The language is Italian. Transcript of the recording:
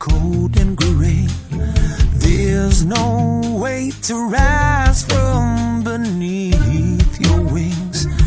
cold and gray. There's no way to rise from beneath your wings.